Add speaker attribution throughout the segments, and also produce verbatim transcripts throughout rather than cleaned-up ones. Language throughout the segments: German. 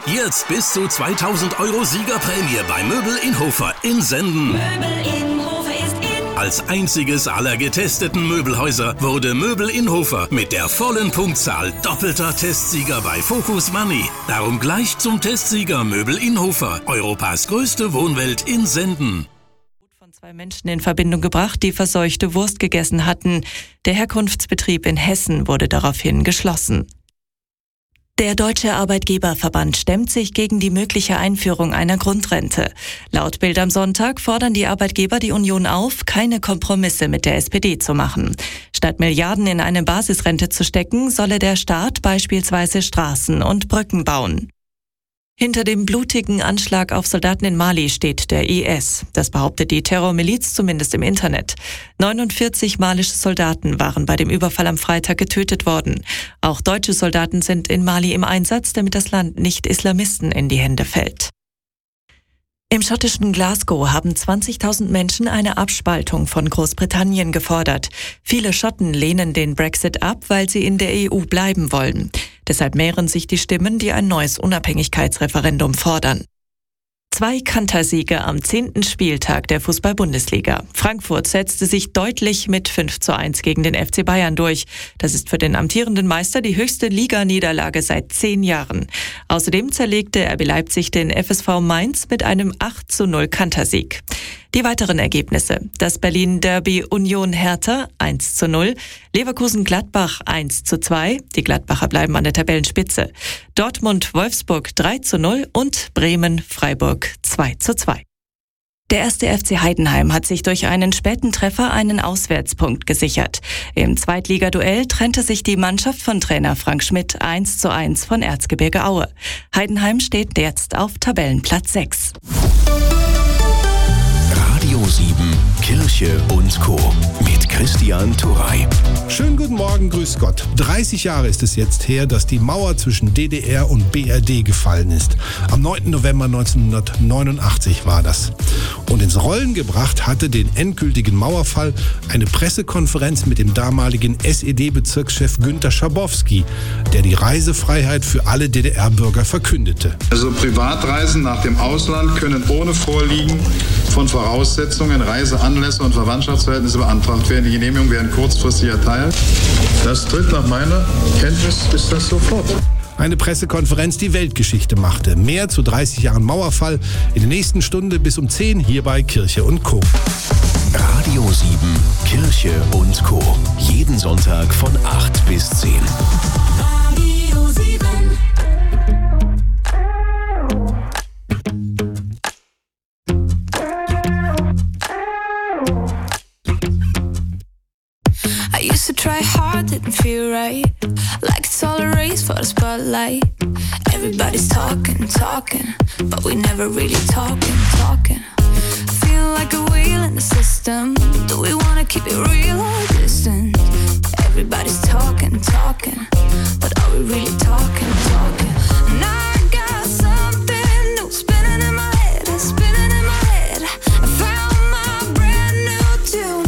Speaker 1: Jetzt bis zu zweitausend Euro Siegerprämie bei Möbel in Hofer in Senden.
Speaker 2: Möbel in Hofer ist in.
Speaker 1: Als einziges aller getesteten Möbelhäuser wurde Möbel in Hofer mit der vollen Punktzahl doppelter Testsieger bei Focus Money. Darum gleich zum Testsieger Möbel in Hofer, Europas größte Wohnwelt in Senden.
Speaker 3: Von zwei Menschen in Verbindung gebracht, die verseuchte Wurst gegessen hatten. Der Herkunftsbetrieb in Hessen wurde daraufhin geschlossen. Der Deutsche Arbeitgeberverband stemmt sich gegen die mögliche Einführung einer Grundrente. Laut Bild am Sonntag fordern die Arbeitgeber die Union auf, keine Kompromisse mit der S P D zu machen. Statt Milliarden in eine Basisrente zu stecken, solle der Staat beispielsweise Straßen und Brücken bauen. Hinter dem blutigen Anschlag auf Soldaten in Mali steht der I S. Das behauptet die Terrormiliz zumindest im Internet. neunundvierzig malische Soldaten waren bei dem Überfall am Freitag getötet worden. Auch deutsche Soldaten sind in Mali im Einsatz, damit das Land nicht Islamisten in die Hände fällt. Im schottischen Glasgow haben zwanzigtausend Menschen eine Abspaltung von Großbritannien gefordert. Viele Schotten lehnen den Brexit ab, weil sie in der E U bleiben wollen. Deshalb mehren sich die Stimmen, die ein neues Unabhängigkeitsreferendum fordern. Zwei Kantersiege am zehnten Spieltag der Fußball-Bundesliga. Frankfurt setzte sich deutlich mit fünf zu eins gegen den F C Bayern durch. Das ist für den amtierenden Meister die höchste Liganiederlage seit zehn Jahren. Außerdem zerlegte R B Leipzig den F S V Mainz mit einem acht zu null Kantersieg. Die weiteren Ergebnisse: Das Berlin-Derby Union Hertha eins zu null, Leverkusen-Gladbach eins zu zwei, die Gladbacher bleiben an der Tabellenspitze, Dortmund-Wolfsburg drei zu null und Bremen-Freiburg zwei zu zwei. Der erste F C Heidenheim hat sich durch einen späten Treffer einen Auswärtspunkt gesichert. Im Zweitligaduell trennte sich die Mannschaft von Trainer Frank Schmidt eins zu eins von Erzgebirge Aue. Heidenheim steht jetzt auf Tabellenplatz sechs.
Speaker 1: Radio sieben, Kirche und Co. mit Christian Turey.
Speaker 4: Schönen guten Morgen, grüß Gott. dreißig Jahre ist es jetzt her, dass die Mauer zwischen D D R und B R D gefallen ist. Am neunten November neunzehnhundertneunundachtzig war das. Und ins Rollen gebracht hatte den endgültigen Mauerfall eine Pressekonferenz mit dem damaligen S E D-Bezirkschef Günter Schabowski, der die Reisefreiheit für alle D D R-Bürger verkündete.
Speaker 5: Also Privatreisen nach dem Ausland können ohne Vorliegen von Voraussetzungen, Reiseanlässe und Verwandtschaftsverhältnisse beantragt werden. Die Genehmigungen werden kurzfristig erteilt. Das tritt nach meiner Kenntnis ist das sofort.
Speaker 4: Eine Pressekonferenz, die Weltgeschichte machte. Mehr zu dreißig Jahren Mauerfall in der nächsten Stunde bis um zehn hier bei Kirche und Co.
Speaker 1: Radio sieben, Kirche und Co. Jeden Sonntag von acht bis zehn.
Speaker 2: Radio sieben.
Speaker 6: I used to try hard, didn't feel right. Like it's all a race for the spotlight. Everybody's talking, talking, but we never really talking, talking. Feel like a wheel in the system. Do we wanna keep it real or distant? Everybody's talking, talking, but are we really talking, talking? Now I got something new spinning in my head, spinning in my head. I found my brand new tune.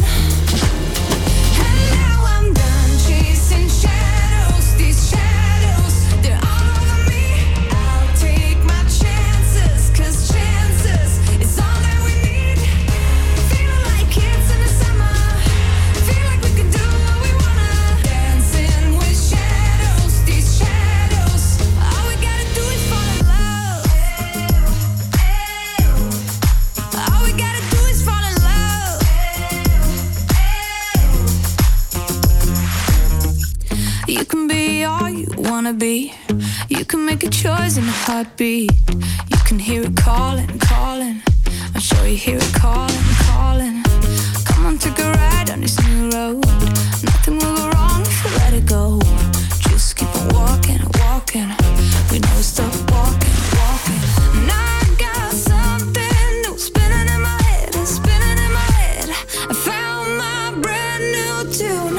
Speaker 6: You can be all you wanna be. You can make a choice in a heartbeat. You can hear it calling, calling. I'm sure you hear it calling, calling. Come on, take a ride on this new road. Nothing will go wrong if you let it go. Just keep on walking, walking. We never stop walking, walking. Now I got something new spinning in my head, spinning in my head. I found my brand new tune.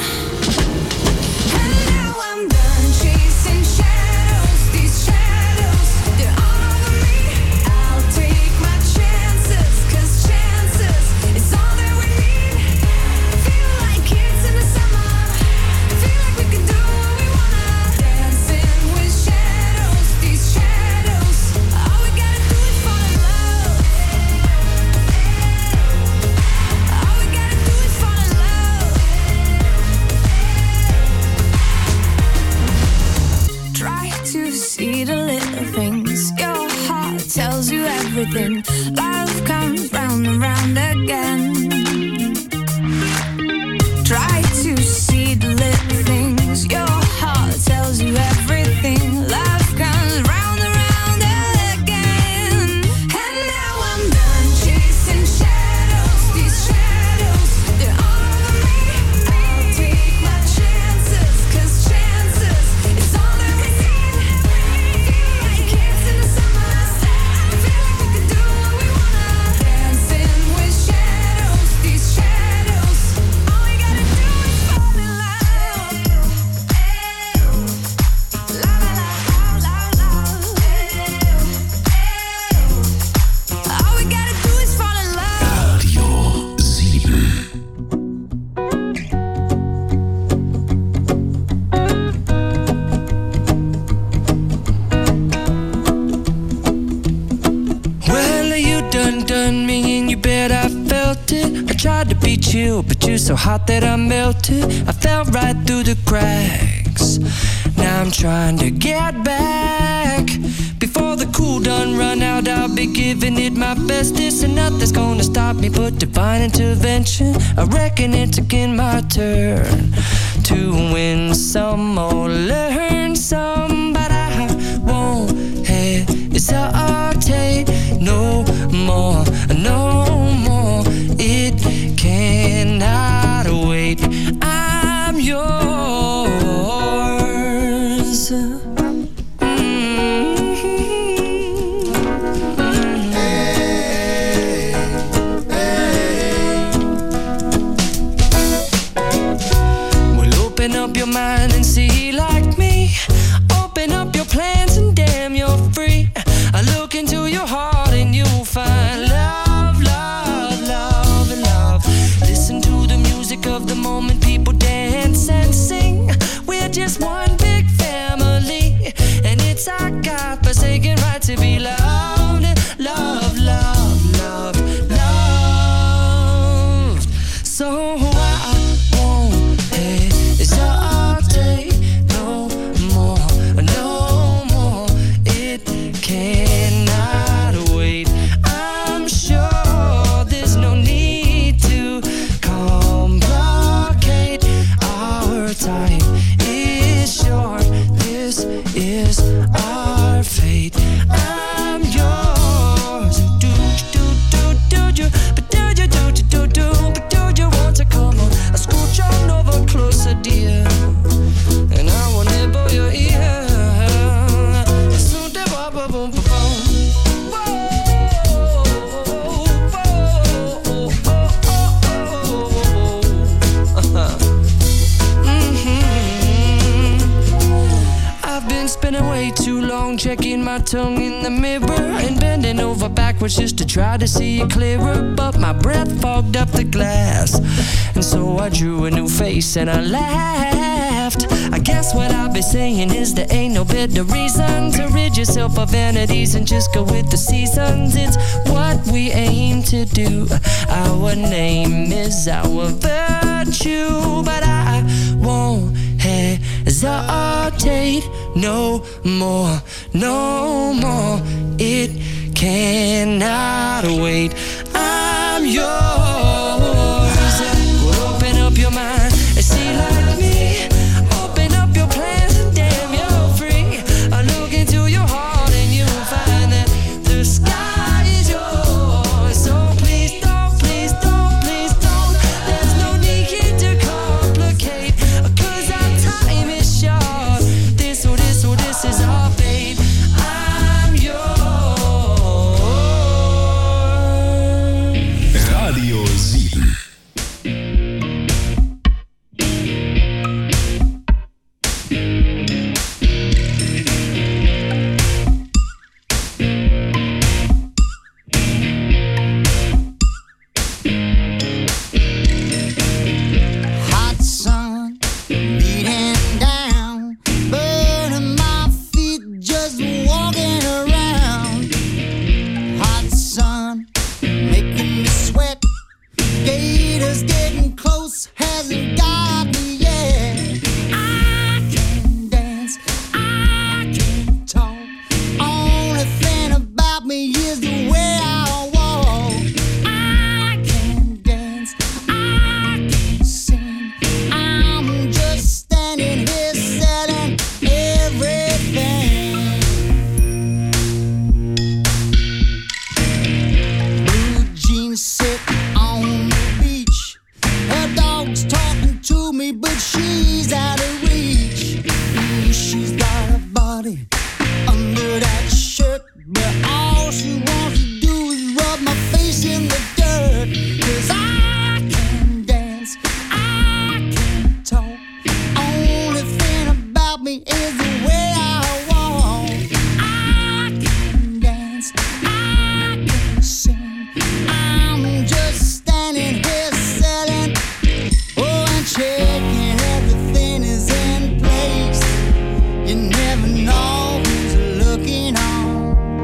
Speaker 7: Feel like kids in the summer. Feel like we can do
Speaker 6: everything. Love comes round and round again. Try to see the little things. Your heart tells you everything. Love comes round and round again. And now I'm done chasing shadows. These shadows, they're all over me. I'll take my chances, 'cause chances is all that we need. Feel like kids in the summer. Feel like we can do what we wanna. Dancing with shadows. These shadows, all we gotta do is fall in love. La la la la la la. All we gotta do is fall in love.
Speaker 1: Radio sieben.
Speaker 7: Well, you done done me and you bet I felt it. I tried to be chill, but you're so hot that I melted. I fell right through the cracks. Now I'm trying to get back. Before the cool done run out, I'll be giving it my bestest. And nothing's gonna stop me but divine intervention. I reckon it's again my turn to win some or learn some. But I won't hesitate no more, no more. It cannot wait. I'm yours. Well, open up your mind and see like me. Open up your plans and damn, you're free. I look into your heart and you'll find love, love, love, and love. Listen to the music of the moment, people dance and sing. We're just one big family, and it's our God-forsaken right to be loved, love, love, love, loved. So I won't hesitate no more, no more. It cannot wait. I'm sure there's no need to complicate. Our time is short. This is our fate. I'm yours. Do do do do do, but do you do do do do, but do you want to come on? I scooch on over closer, dear, and I will nibble your ear. Soon to ba ba boom ba boom. Whoa, whoa, oh, oh, oh. Mhm. I've been spinning way too long, checking my tongue in the mirror and bending over backwards just to try to see it clearer. But my breath fogged up the glass, and so I drew a new face and I laughed. I guess what I'll be saying is there ain't no better reason to rid yourself of vanities and just go with the seasons. It's what we aim to do. Our name is our virtue, but I won't hesitate no more, no more. It cannot wait. I'm yours. Well, open up your mind and see like me. Open up your plans and damn, you're free. I look into your heart and you'll find that the sky is yours. So please don't, please don't, please don't. There's no need here to complicate, 'cause our time is short. This or this or this is our fate. I'm yours.
Speaker 8: dance, I can sing. I'm just standing here selling, oh, and checking everything is in place. You never know who's looking on.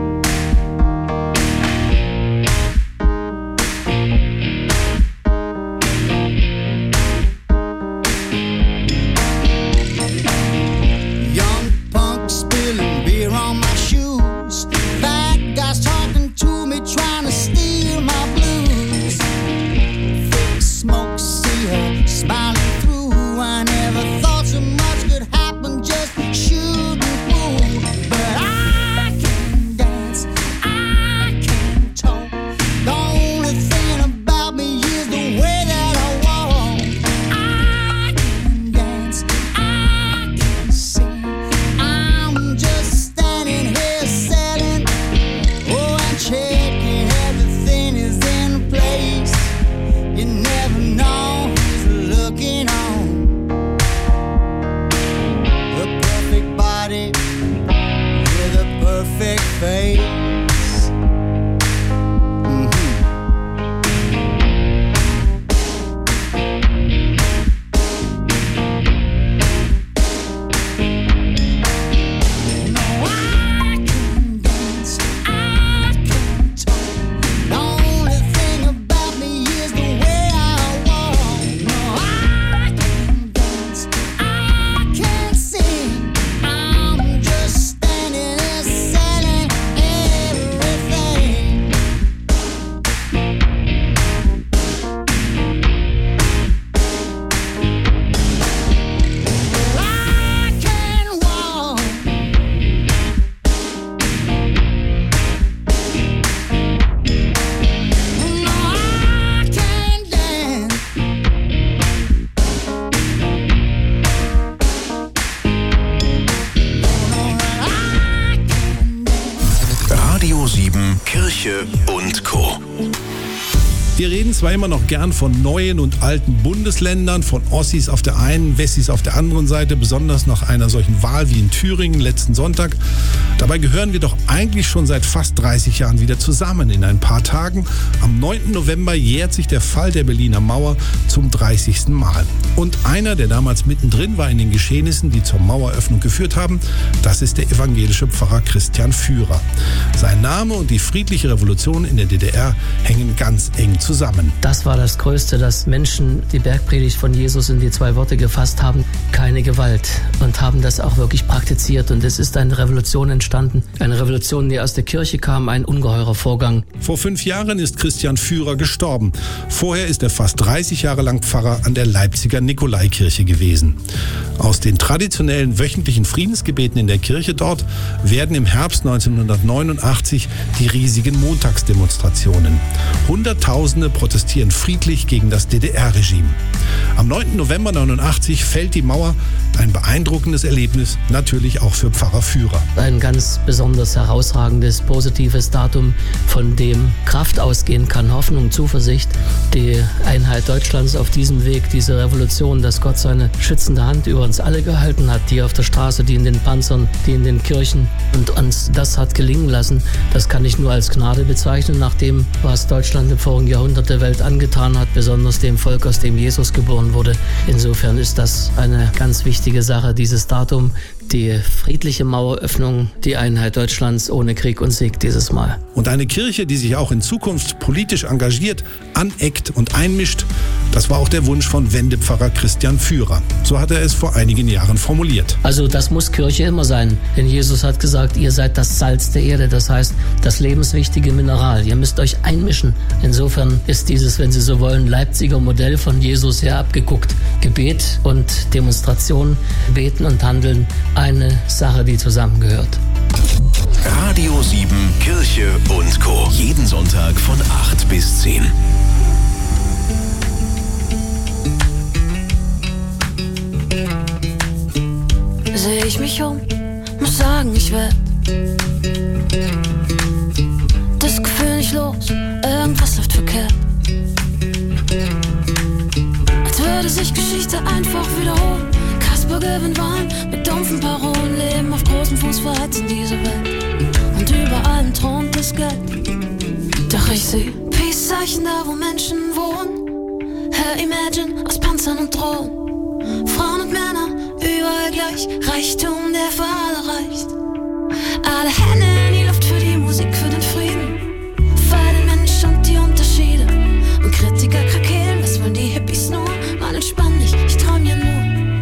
Speaker 8: Young punk spilling beer on my shoes. Fat guys talking to me, trying to steal my blues. Thick smoke, see her smiling through. I never thought so much could happen, just shooting through. But I can dance, I can talk. The only thing about me is the way that I walk. I can dance, I can sing. I'm just standing here selling, oh, and checking everything is in place. You never know who's looking on. A perfect body with a perfect face. Mhm. No, I can dance, I can talk. The only thing about me is the way I walk. No, I can dance, I can sing. I'm just standing there selling everything. I can walk. No, I can dance.
Speaker 1: Radio sieben, Kirche und Co.
Speaker 4: Wir reden zwar immer noch gern von neuen und alten Bundesländern, von Ossis auf der einen, Wessis auf der anderen Seite, besonders nach einer solchen Wahl wie in Thüringen letzten Sonntag. Dabei gehören wir doch eigentlich schon seit fast dreißig Jahren wieder zusammen. In ein paar Tagen, am neunten November, jährt sich der Fall der Berliner Mauer zum dreißigsten Mal. Und einer, der damals mittendrin war in den Geschehnissen, die zur Maueröffnung geführt haben, das ist der evangelische Pfarrer Christian Führer. Sein Name und die friedliche Revolution in der D D R hängen ganz eng zusammen. zusammen.
Speaker 9: Das war das Größte, dass Menschen die Bergpredigt von Jesus in die zwei Worte gefasst haben, keine Gewalt, und haben das auch wirklich praktiziert. Und es ist eine Revolution entstanden, eine Revolution, die aus der Kirche kam, ein ungeheurer Vorgang.
Speaker 4: Vor fünf Jahren ist Christian Führer gestorben. Vorher ist er fast dreißig Jahre lang Pfarrer an der Leipziger Nikolaikirche gewesen. Aus den traditionellen wöchentlichen Friedensgebeten in der Kirche dort werden im Herbst neunzehnhundertneunundachtzig die riesigen Montagsdemonstrationen. Hunderttausende protestieren friedlich gegen das D D R-Regime. Am neunten November neunundachtzig fällt die Mauer, ein beeindruckendes Erlebnis, natürlich auch für Pfarrer Führer.
Speaker 9: Ein ganz besonders herausragendes, positives Datum, von dem Kraft ausgehen kann, Hoffnung, Zuversicht, die Einheit Deutschlands auf diesem Weg, diese Revolution, dass Gott seine schützende Hand über uns alle gehalten hat, die auf der Straße, die in den Panzern, die in den Kirchen, und uns das hat gelingen lassen. Das kann ich nur als Gnade bezeichnen, nach dem, was Deutschland im vorigen Jahrhundert der Welt angetan hat, besonders dem Volk, aus dem Jesus geboren wurde. Insofern ist das eine ganz wichtige Sache, dieses Datum, die friedliche Maueröffnung, die Einheit Deutschlands ohne Krieg und Sieg dieses Mal.
Speaker 4: Und eine Kirche, die sich auch in Zukunft politisch engagiert, aneckt und einmischt, das war auch der Wunsch von Wendepfarrer Christian Führer. So hat er es vor einigen Jahren formuliert.
Speaker 9: Also das muss Kirche immer sein, denn Jesus hat gesagt, ihr seid das Salz der Erde, das heißt das lebenswichtige Mineral. Ihr müsst euch einmischen. Insofern ist dieses, wenn Sie so wollen, Leipziger Modell von Jesus her abgeguckt. Gebet und Demonstration, Beten und Handeln, eine Sache, die zusammengehört.
Speaker 1: Radio sieben, Kirche und Co. Jeden Sonntag von acht bis zehn.
Speaker 6: Sehe ich mich um, muss sagen, ich werd das Gefühl nicht los, irgendwas läuft verkehrt. Als würde sich Geschichte einfach wiederholen. Kasper gewinnt Wahlen mit dumpfen Parolen, leben auf großem Fuß verheizt in dieser Welt. Und über allem thront das das Geld. Doch ich seh Peace-Zeichen da, wo Menschen wohnen. Hör Imagine aus Panzern und Drohnen. Frauen und Männer, überall gleich. Reichtum, der für alle reicht. Alle Hände in die Luft für die Musik, für den Frieden. Feier den Mensch und die Unterschiede. Und Kritiker krakeelen, was wollen die Hippies nur? Mann, entspann dich, ich träum ja nur.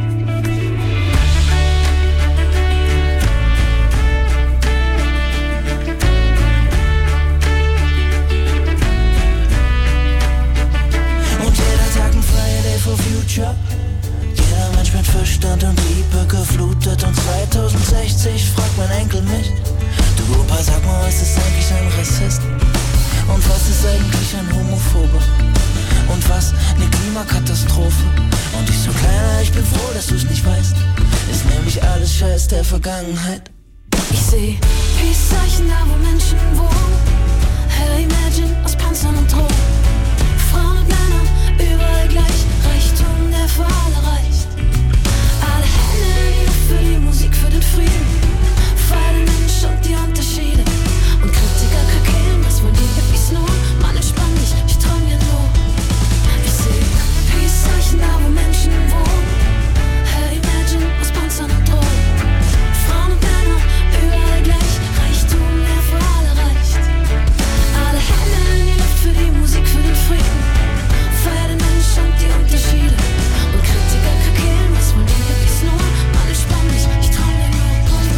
Speaker 10: For Future. Jeder Mensch mit Verstand und Liebe geflutet. Und zweitausendsechzig fragt mein Enkel mich: Du Opa, sag mal, was ist eigentlich ein Rassist? Und was ist eigentlich ein Homophober? Und was eine Klimakatastrophe? Und ich so, Kleiner, ich bin froh, dass du's nicht weißt. Ist nämlich alles Scheiß der Vergangenheit.
Speaker 6: Ich seh Peace-Zeichen da, wo Menschen wohnen. Hör Imagine aus Panzern und Drohnen. Frauen und Männer, überall gleich. Reichtum, der für alle reicht. Alle Hände in die Luft für die Musik, für den Frieden. Feier den Mensch und die Unterschiede. Und Kritiker krakeelen, was wollen die Hippies nur? Mann, entspann dich, ich träum ja nur. Ich seh Peace-Zeichen da, wo Menschen wohnen. Hör Imagine aus Panzern und Drohnen. Frauen und Männer, überall gleich. Reichtum, der für alle reicht. Alle Hände in die Luft für die Musik, für den Frieden. Feier den Mensch und die Unterschiede. Und Kritiker krakeelen, was wollen die Hippies nur? Mann, entspann dich, ich träum ja nur.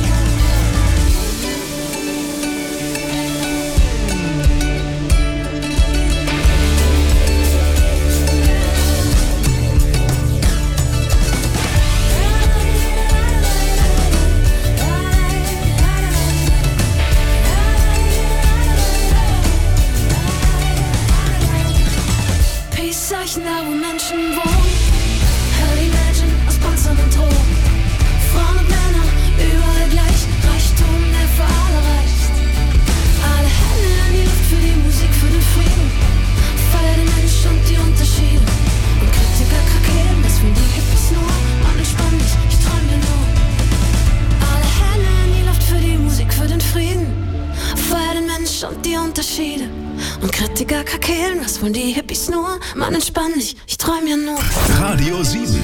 Speaker 6: Peace-Zeichen da, wo Menschen wohnen. Hör Imagine aus Panzern und Drohnen. Frauen und Männer, überall gleich. Reichtum, der für alle reicht. Alle Hände in die Luft für die Musik, für den Frieden. Feier den Mensch und die Unterschiede. Und Kritiker krakeelen, was wollen die Hippies nur? Mann, entspann dich, ich träum ja nur. Alle Hände in die Luft für die Musik, für den Frieden. Feier den Mensch und die Unterschiede. Und Kritiker krakeelen, was wollen die Hippies nur? Mann, entspann dich, ich träum ja nur.
Speaker 1: Radio sieben.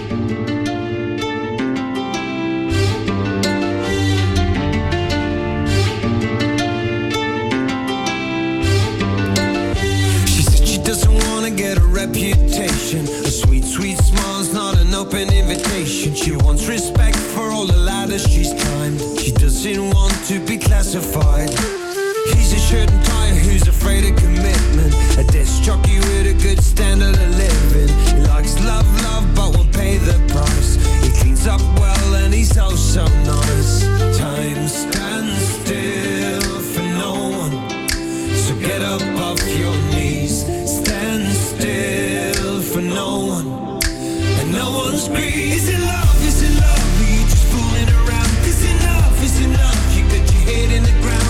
Speaker 7: She said she doesn't wanna get a reputation. A sweet, sweet smile's not an open invitation. She wants respect for all the ladders she's climbed. She doesn't want to be classified. He's a shirt and tie who's afraid of commitment. A disc jockey with a good standard of living. He likes love, love, but won't pay the price. He cleans up well and he's oh so nice. Time stands still for no one, so get up off your knees. Stand still for no one, and no one's greedy. Is it love, is it love, or you just fooling around? Is enough, is enough, you got your head in the ground.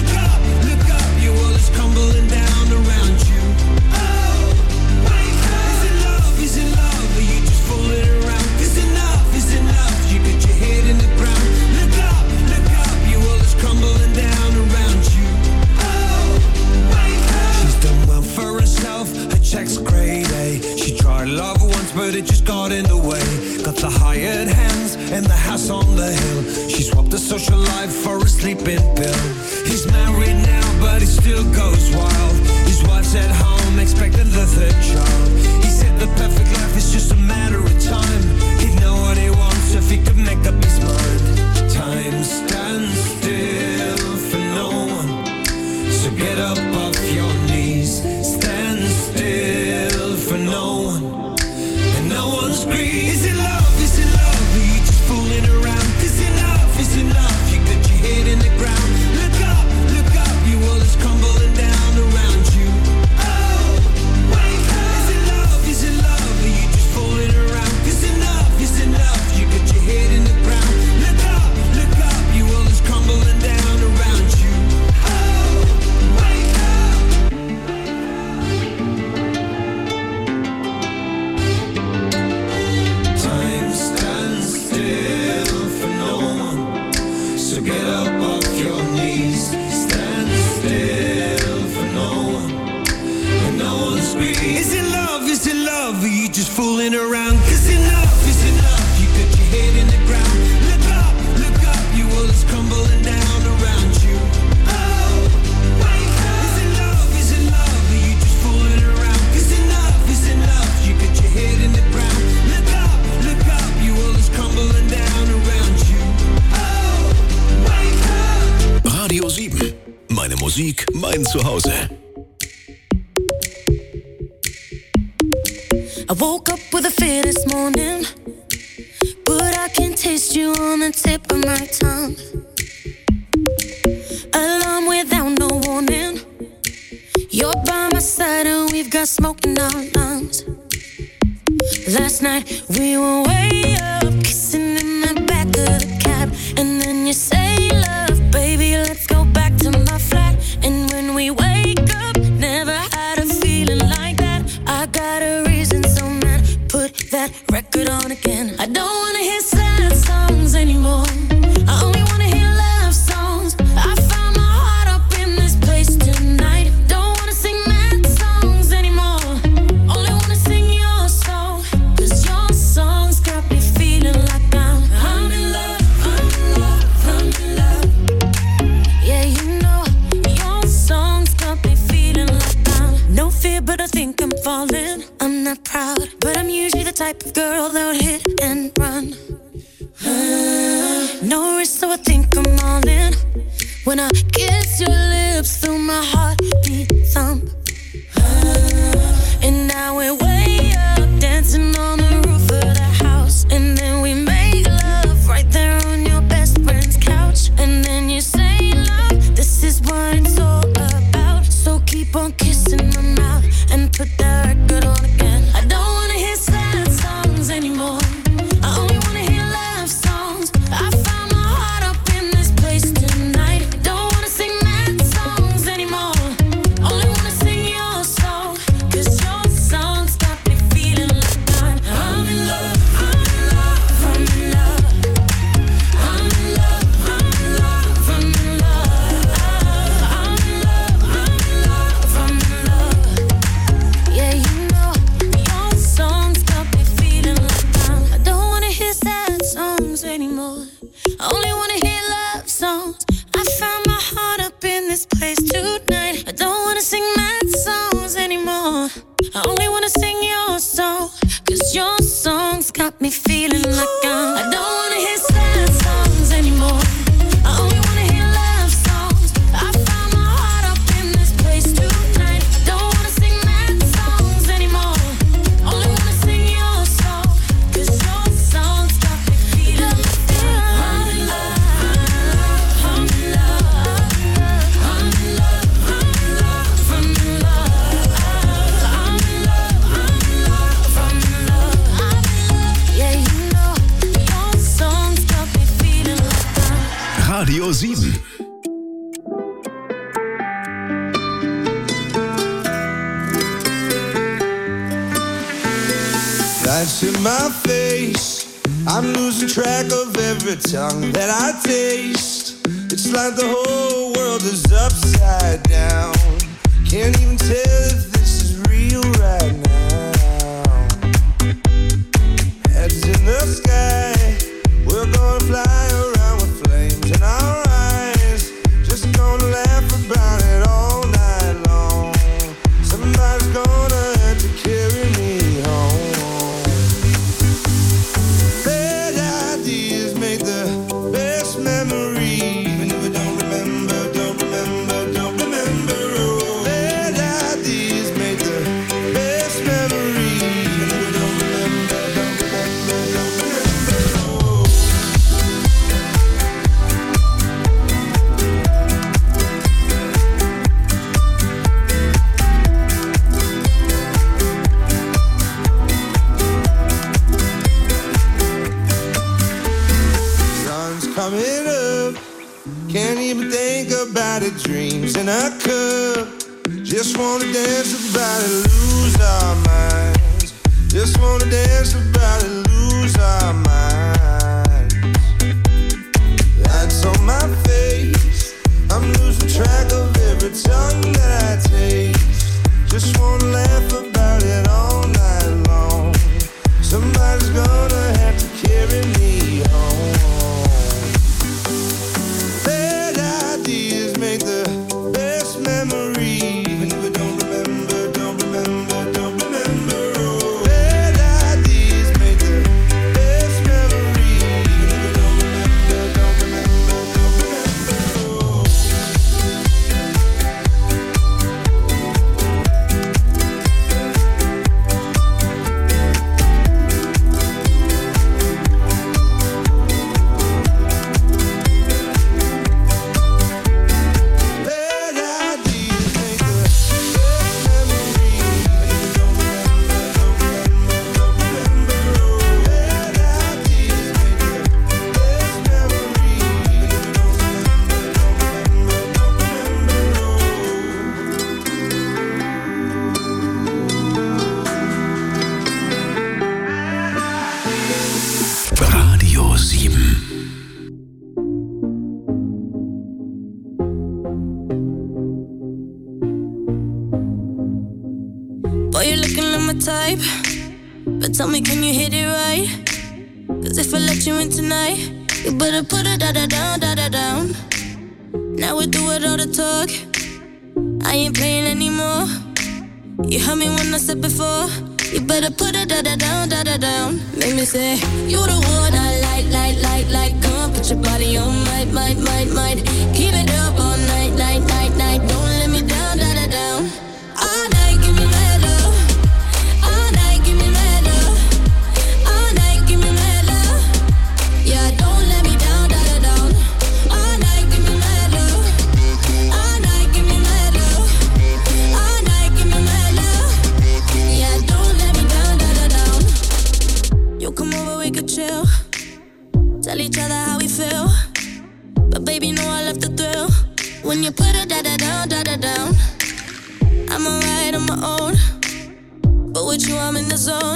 Speaker 7: Crumbling down around you. Oh, wake up. Is it love? Is it love? Are you just fooling around? Is enough? Is enough? You got your head in the ground. Look up, look up. Your world is crumbling down around you. Oh, wake up. She's done well for herself. Her check's grade A. She tried love once, but it just got in the way. Got the hired hands and the house on the hill. She swapped a social life for a sleeping pill. He's married now, but he still goes wild. His wife's at home, expecting the third child. He said the perfect life is just a matter of time. He'd know what he wants if he could make up his mind. Time stands still for no one, so get up off your knees. Stand still for no one, and no one's greedy. Is it love? Is it love? Are you just fooling around? Is enough? Is enough? You got your head in the ground. Look up, look up. Your world is crumbling down around you. Oh, wake up. Is it love? Is it love? Are you just fooling around? Is enough? Is enough? You got your head in the ground. Look up, look up. Your world is crumbling
Speaker 11: fooling around. Cause enough is enough. You got your head in the ground. Look up, look up. Your world is crumbling down around you. Oh, wake up. Is it love, is it love? Are you just fooling around? Cause enough is enough. You got your head in the ground. Look up, look up. Your world is crumbling down around you. Oh, wake up.
Speaker 1: Radio sieben. Meine Musik, mein Zuhause.
Speaker 6: I woke up with a fear this morning, but I can taste you on the tip of my tongue. Alarm without no warning. You're by my side and we've got smoke in our lungs. Last night we were way up, kissing in the back of the cab. And then you say, love, baby, let's go back to my flat. And when we wake up, never had a feeling like that. I got a reason, so man, put that record on again. I don't wanna hear sad songs anymore. I only wanna hear love songs. I found my heart up in this place tonight. Don't wanna sing mad songs anymore. Only wanna sing your song. Cause your songs got me feeling like I'm I'm in love, I'm in love, I'm in love. Yeah, you know, your songs got me feeling like I'm no fear, but I think I'm falling. I'm not proud, but I'm usually the type of girl that would hit and run. No risk, so I think I'm all in. When I kiss your lips through my heartbeat thump. And now we're way up, dancing on the roof of the house. And then we make love right there on your best friend's couch. And then you say, love, this is what it's all about. So keep on kissing my mouth and put that record on again. I don't wanna hear sad songs anymore. I only wanna hear love songs. I found my heart up in this place tonight. Don't wanna sing mad songs anymore. Only wanna sing your song. Cause your songs got me feeling like I'm I'm in love, I'm in love, I'm in love. I'm in love, I'm in love, I'm in love. I'm in love, I'm in love, I'm in love. Yeah, you know, your songs got me feeling like I'm I don't wanna hear sad songs anymore. I only wanna hear love songs. I found my heart up in this place tonight. I don't wanna sing mad songs anymore. I only wanna sing your song. Cause your songs got me feeling like I'm I don't wanna hear sad songs anymore. I only wanna hear love songs. I found my heart up in this place tonight. I don't wanna sing mad songs anymore. Only wanna sing your song. Cause your songs got me feeling like I'm in love, I'm in love, I'm in love, I'm in love, I'm in love, I'm in love, I'm in love, I'm in love, I'm in love. Yeah, you know, your songs got me feeling like I'm
Speaker 1: Radio sieben.
Speaker 11: Lights in my face. I'm losing track of every tongue that I taste. It's like the whole world is upside down. Can't even tell if this is real right now. Heads in the sky. We're gonna fly around with flames in our eyes. Just gonna laugh about it all night long. Somebody's gonna have to carry me home. Bad ideas make the best memories. Even if I don't remember, don't remember, don't remember. Oh, bad ideas make the best memories. Even if I don't remember, don't remember, don't remember. Oh. Sun's coming up. Can't even think about it. Dreams in a cup. Just wanna dance about it, lose our minds. Just wanna dance about it, lose our minds. Lights on my face. I'm losing track of every tongue that I taste. Just wanna laugh about it all night long.
Speaker 6: my type, but tell me, can you hit it right? Cause if I let you in tonight, you better put it da da down, da da down. Now we do it all the talk, I ain't playing anymore. You heard me when I said before, you better put it da da down, da da down. Make me say, you the one I like, like, like, like. Come on, put your body on, might, might, might, might. Keep it up all night, night, night, night. Don't let me down, da da down. All night, give me mad love. All night, give me mad love. All night, give me mad love. Yeah, don't let me down, da da down. All night, give me mad love. All night, give me mad love. All night, give me mad love. Yeah, don't let me down, da da down. You come over, we could chill. Tell each other how we feel. But baby, know I love the thrill. When you put it da da down, da da down. I'm alright on my own, but with you I'm in the zone.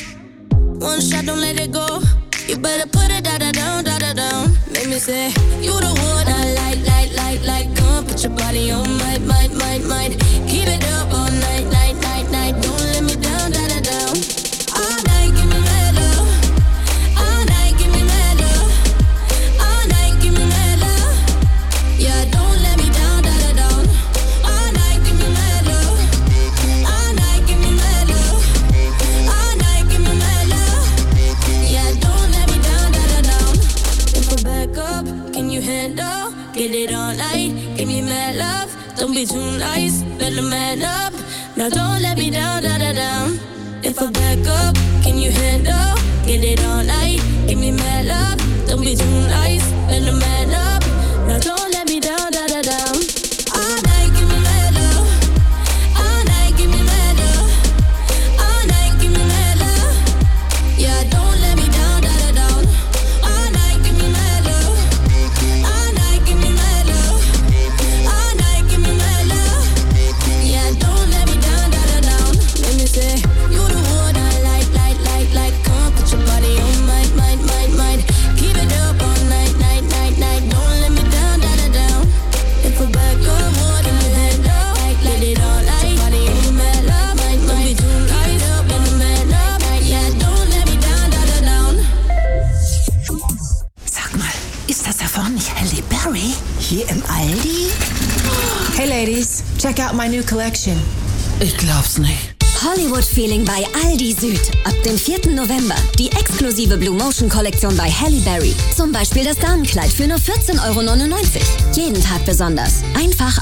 Speaker 6: One shot, don't let it go. You better put it da da down, da da down. Make me say, you the one I like, like, like, like. Come on, put your body on, might, might, might, might. Keep it up all night, night, night, night. Don't let me down, da da down. All night, give me mad love. All night, give me mad love. All night, give me mad love. Yeah, don't let me down, da da down. All night, give me mad love. All night, give me mad love. All night, give me mad love. Yeah, don't let me down, da da down. If I back up, can you handle? Get it all night, give me mad love. Don't be too nice, better man up. Now don't let me down, da da down. If I back up, can you handle? Get it all night, give me mad love. Don't be too nice, better man up. Now don't let me down, da da down. All night, give me mad love. All night, give me mad love. All night, give me mad love. Yeah, don't let me down, da da down. All night, give me mad love. All night, give me mad love. All night, give me mad love. Yeah, don't let me down, da da down. Let me say, you the one I like, like, like, like. Come on, put your body on, might, might, might, might. Keep it up all night, night, night, night. Don't let me down, da da down. If I back up, what in your head up? Like, let it all night. Body on, mad love, might, might. Be too nice up in the mad love. Yeah, don't let me down, da da down.
Speaker 12: Sag mal, ist das da vorne nicht Halle Berry? Hier im Aldi?
Speaker 13: Hey ladies, check out my new collection.
Speaker 12: Ich glaub's nicht.
Speaker 14: Hollywood Feeling bei Aldi Süd. Ab dem vierten November. Die exklusive Blue Motion Kollektion bei Halle Berry. Zum Beispiel das Damenkleid für nur vierzehn Euro neunundneunzig. Jeden Tag besonders. Einfach